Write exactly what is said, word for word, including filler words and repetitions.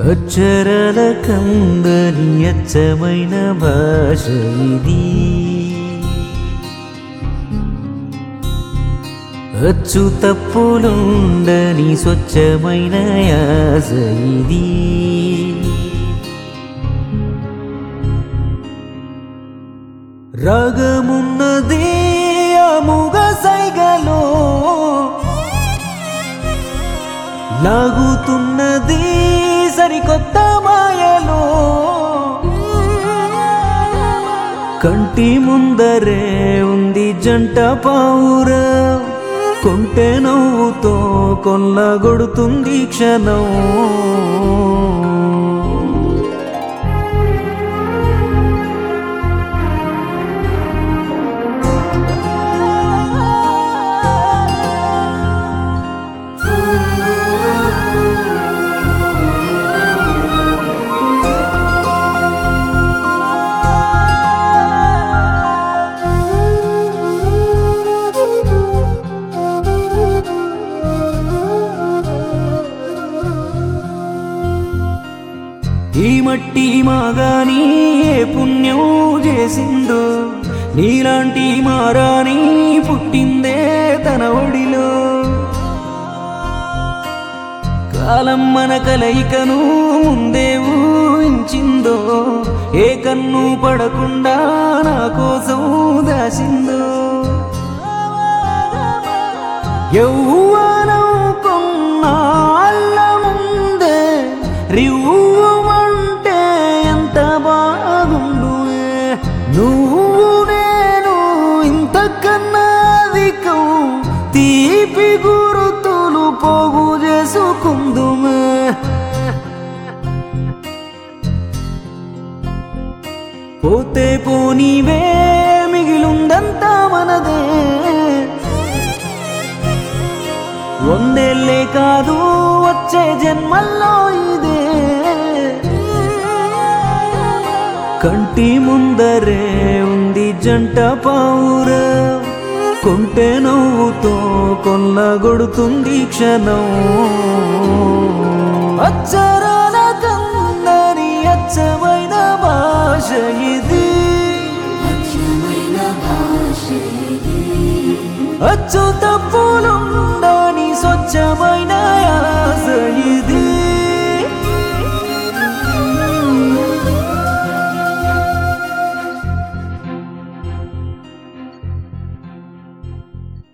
అక్షరాల కందని అచ్చమైన భాష ఇది, అచ్చు తప్పులుండని స్వచ్ఛమైన యాస ఇది. రాగమున్నది ఆ మూగ సైగలో, లాగుతున్నది సరికొత్త మాయలో. కంటి ముందరే ఉంది జంట పావురం, కొంటె నవ్వుతో కొల్లగొడుతుంది క్షణం. ఈ మట్టి మాగాని ఏ పుణ్యం చేసిందో, నీలాంటి మారాని పుట్టిందే తన ఒడిలో. కాలం మన కలయికను ముందే ఊహించిందో, ఏ కన్ను పడకుండా నా కోసం దాసిందో. యౌవనం కొన్నాళ్ళ ముందే రివ్వు నువ్వు నేను ఇంతకన్నా అధికం, తీపి గురుతులు పోగు చేసుకుందుమే. పోతే పోనీవే మిగిలుందంతా మనదే, వందేళ్ళే కాదు వచ్చే జన్మల్లో ఇదే. కంటి ముందరే ఉంది జంట పావురం, కొంటె నవ్వుతో కొల్లగొడుతుంది క్షణం. అక్షరాల కందని అచ్చమైన భాష ఇది, అచ్చు తప్పులుండ